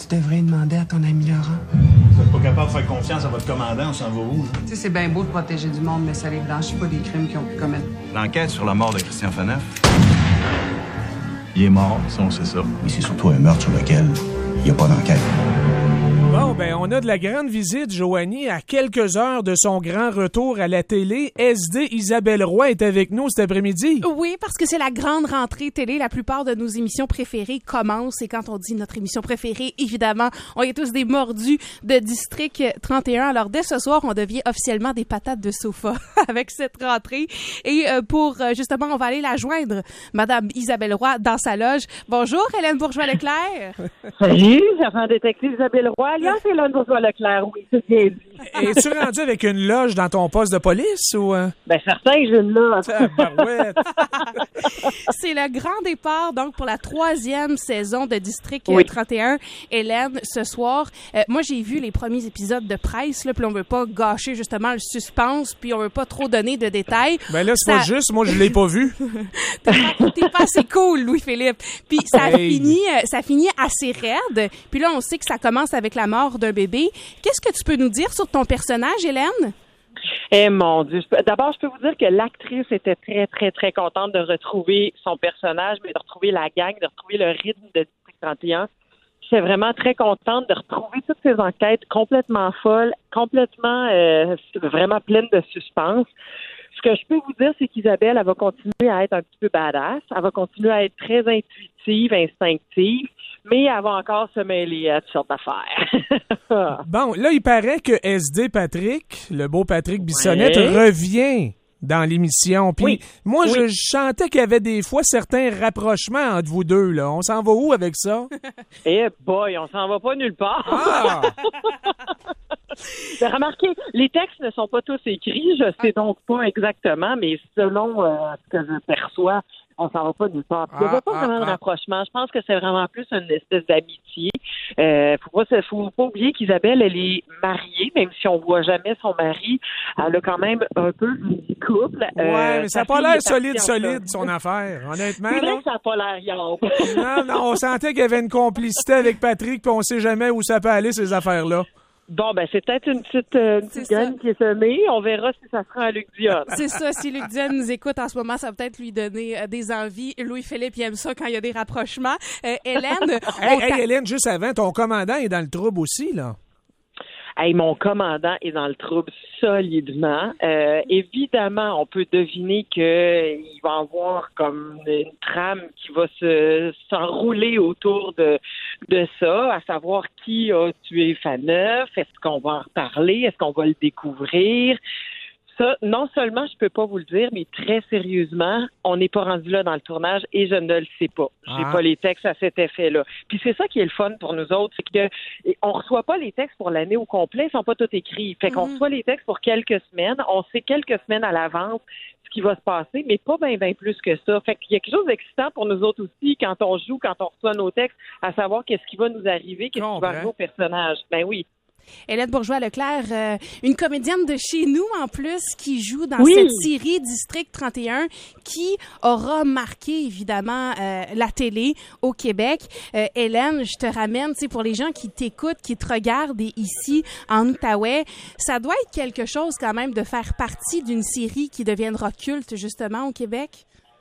Tu devrais demander à ton ami Laurent. Vous n'êtes pas capable de faire confiance à votre commandant, on s'en va où? Tu sais, c'est bien beau de protéger du monde, mais ça les blanchit pas des crimes qu'ils ont pu commettre. L'enquête sur la mort de Christian Faneuf. Il est mort, ça, on sait ça. Mais c'est surtout un meurtre sur lequel il n'y a pas d'enquête. Bon, ben, on a de la grande visite, Joanie, à quelques heures de son grand retour à la télé. SD Isabelle Roy est avec nous cet après-midi. Oui, parce que c'est la grande rentrée télé. La plupart de nos émissions préférées commencent. Et quand on dit notre émission préférée, évidemment, on est tous des mordus de District 31. Alors, dès ce soir, on devient officiellement des patates de sofa avec cette rentrée. Et justement, on va aller la joindre, Madame Isabelle Roy, dans sa loge. Bonjour, Hélène Bourgeois-Leclerc. Salut, agent détective Isabelle Roy. C'est Hélène Bourgeois-Leclerc, oui, c'est bien dit. Es-tu rendu avec une loge dans ton poste de police ou... Ben, certain, j'ai une loge. C'est le grand départ, donc, pour la 3e saison de District 31. Hélène, ce soir, moi, j'ai vu les premiers épisodes de presse, là, puis on veut pas gâcher, justement, le suspense, puis on veut pas trop donner de détails. Ben là, c'est pas juste, moi, je l'ai pas vu. T'es pas assez cool, Louis-Philippe. Puis ça finit assez raide. Puis là, on sait que ça commence avec la mort d'un bébé. Qu'est-ce que tu peux nous dire sur ton personnage, Hélène? Eh mon Dieu. D'abord, je peux vous dire que l'actrice était très, très, très contente de retrouver son personnage, mais de retrouver la gang, de retrouver le rythme de District 31. J'étais vraiment très contente de retrouver toutes ces enquêtes complètement folles, complètement vraiment pleines de suspense. Ce que je peux vous dire, c'est qu'Isabelle, elle va continuer à être un petit peu badass. Elle va continuer à être très intuitive, instinctive, mais elle va encore se mêler à toutes sortes d'affaires. Bon, là, il paraît que SD Patrick, le beau Patrick Bissonnette, revient dans l'émission. Puis moi, je sentais qu'il y avait des fois certains rapprochements entre vous deux. Là. On s'en va où avec ça? Eh boy, on s'en va pas nulle part. Ah! Mais remarquez, les textes ne sont pas tous écrits. Je sais donc pas exactement, mais selon ce que je perçois, on s'en va pas nulle part. Il n'y a pas vraiment de rapprochement. Je pense que c'est vraiment plus une espèce d'amitié. Faut pas oublier qu'Isabelle, elle est mariée, même si on voit jamais son mari. Elle a quand même un peu un couple. Ouais, mais ça n'a pas l'air solide, son affaire. Honnêtement, c'est vrai que ça n'a pas l'air yambe. Non, on sentait qu'il y avait une complicité avec Patrick, puis on sait jamais où ça peut aller, ces affaires-là. Bon, ben c'est peut-être une petite graine qui est semée. On verra si ça sera à Luc Dion. C'est ça. Si Luc Dion nous écoute en ce moment, ça va peut-être lui donner des envies. Louis-Philippe, il aime ça quand il y a des rapprochements. Hélène... Hélène, juste avant, ton commandant est dans le trouble aussi, là. Hey, mon commandant est dans le trouble solidement. Évidemment, on peut deviner qu'il va y avoir comme une trame qui va s'enrouler autour de ça, à savoir qui a tué Faneuf. Est-ce qu'on va en reparler? Est-ce qu'on va le découvrir? Ça, non seulement je peux pas vous le dire, mais très sérieusement, on n'est pas rendu là dans le tournage et je ne le sais pas. J'ai pas les textes à cet effet-là. Puis c'est ça qui est le fun pour nous autres, c'est que on reçoit pas les textes pour l'année au complet, ils sont pas tous écrits. Fait qu'on reçoit les textes pour quelques semaines, on sait quelques semaines à l'avance ce qui va se passer, mais pas bien plus que ça. Fait qu'il y a quelque chose d'excitant pour nous autres aussi quand on joue, quand on reçoit nos textes, à savoir qu'est-ce qui va nous arriver, qu'est-ce qui va arriver au personnage. Ben oui. Hélène Bourgeois-Leclerc, une comédienne de chez nous en plus qui joue dans cette série District 31 qui aura marqué évidemment la télé au Québec. Hélène, je te ramène, tu sais, pour les gens qui t'écoutent, qui te regardent ici en Outaouais, ça doit être quelque chose quand même de faire partie d'une série qui deviendra culte justement au Québec.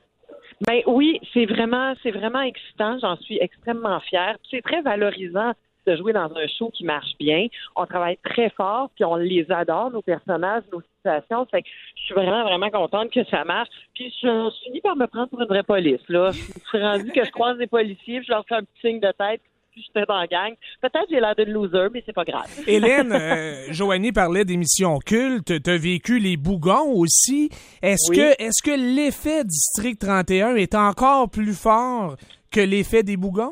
Ben oui, c'est vraiment excitant. J'en suis extrêmement fière. C'est très valorisant de jouer dans un show qui marche bien. On travaille très fort, puis on les adore, nos personnages, nos situations. Fait que je suis vraiment, vraiment contente que ça marche. Puis je finis par me prendre pour une vraie police, là. Je suis rendue que je croise des policiers, puis je leur fais un petit signe de tête, puis je suis dans la gang. Peut-être j'ai l'air d'une loser, mais c'est pas grave. Hélène, Joanie parlait d'émissions cultes. T'as vécu les Bougons aussi. Est-ce que l'effet District 31 est encore plus fort que l'effet des Bougons?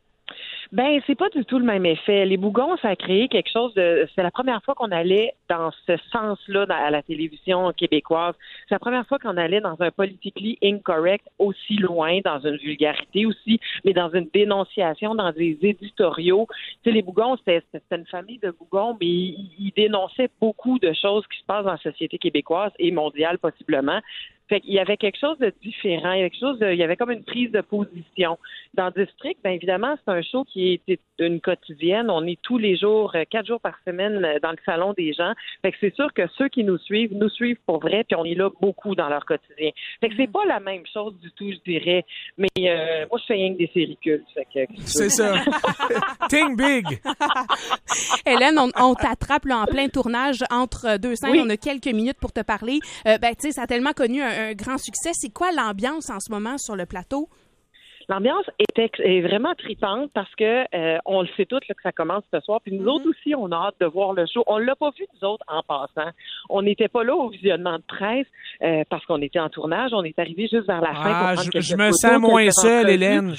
Ben, c'est pas du tout le même effet. Les Bougons, ça a créé quelque chose de... C'est la première fois qu'on allait dans ce sens-là à la télévision québécoise. C'est la première fois qu'on allait dans un politically incorrect aussi loin, dans une vulgarité aussi, mais dans une dénonciation, dans des éditoriaux. Tu sais, les Bougons, c'était une famille de Bougons, mais ils dénonçaient beaucoup de choses qui se passent dans la société québécoise et mondiale, possiblement. Fait qu'il y avait quelque chose de différent, il y avait comme une prise de position. Dans District, bien évidemment, c'est un show qui est une quotidienne. On est tous les jours, 4 jours par semaine dans le salon des gens. Fait que c'est sûr que ceux qui nous suivent pour vrai, puis on est là beaucoup dans leur quotidien. Fait que c'est pas la même chose du tout, je dirais. Mais moi, je fais rien que des séries cultes. C'est ça. Think big! Hélène, on t'attrape là, en plein tournage entre deux scènes. Oui. On a quelques minutes pour te parler. Tu sais, ça a tellement connu un grand succès. C'est quoi l'ambiance en ce moment sur le plateau? L'ambiance est vraiment tripante parce que on le sait toutes là, que ça commence ce soir. Puis nous autres aussi, on a hâte de voir le show. On l'a pas vu, nous autres, en passant. On n'était pas là au visionnement de presse parce qu'on était en tournage. On est arrivé juste vers la fin. Je me sens moins seule, Hélène.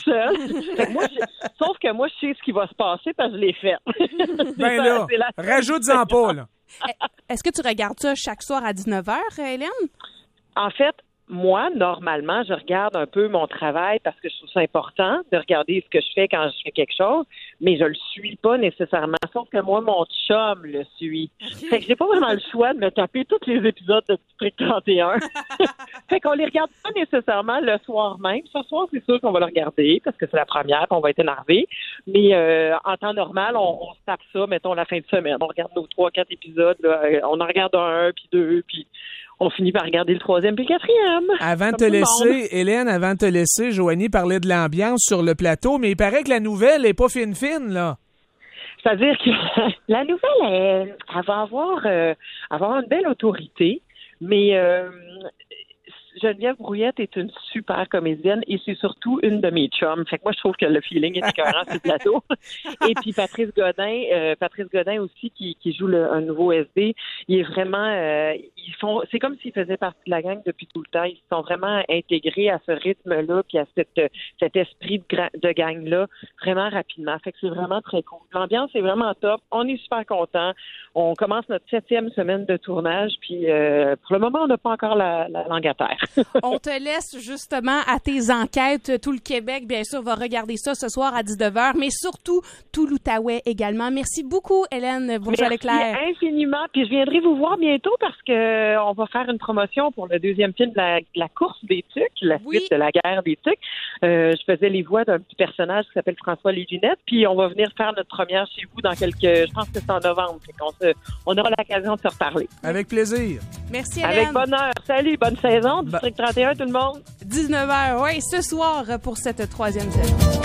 Sauf que moi, je sais ce qui va se passer parce que je l'ai fait. Ben là, rajoute-en pas, là. Est-ce que tu regardes ça chaque soir à 19h, Hélène? En fait, moi, normalement, je regarde un peu mon travail parce que je trouve ça important de regarder ce que je fais quand je fais quelque chose, mais je le suis pas nécessairement. Sauf que moi, mon chum le suit. Okay. Fait que j'ai pas vraiment le choix de me taper tous les épisodes de District 31. Fait qu'on les regarde pas nécessairement le soir même. Ce soir, c'est sûr qu'on va le regarder parce que c'est la première et on va être énervé. Mais en temps normal, on se tape ça, mettons, la fin de semaine. On regarde nos 3-4 épisodes. Là. On en regarde un, puis 2, puis on finit par regarder le 3e puis le 4e. Avant de te laisser, Hélène, Joanie parlait de l'ambiance sur le plateau, mais il paraît que la nouvelle est pas fine, là. C'est-à-dire que la nouvelle, elle va avoir une belle autorité, mais Geneviève Brouillette est une super comédienne et c'est surtout une de mes chums. Fait que moi, je trouve que le feeling est écœurant sur le plateau. Et puis Patrice Godin aussi qui joue un nouveau SD, il est vraiment... c'est comme s'ils faisaient partie de la gang depuis tout le temps. Ils sont vraiment intégrés à ce rythme-là puis à cet esprit de gang-là vraiment rapidement. Fait que c'est vraiment très cool. L'ambiance est vraiment top. On est super contents. On commence notre 7e semaine de tournage puis pour le moment, on n'a pas encore la langue à terre. On te laisse justement à tes enquêtes. Tout le Québec, bien sûr, va regarder ça ce soir à 19h, mais surtout tout l'Outaouais également. Merci beaucoup, Hélène Bourgeois-Leclerc. Merci infiniment. Puis je viendrai vous voir bientôt parce que on va faire une promotion pour le 2e film de la course des tucs, la suite de la guerre des tucs. Je faisais les voix d'un petit personnage qui s'appelle François Léginette, puis on va venir faire notre première chez vous dans je pense que c'est en novembre. On aura l'occasion de se reparler. Avec plaisir. Merci, Hélène. Avec bonheur. Salut, bonne saison. District 31, tout le monde. 19h, oui, ce soir pour cette 3e saison.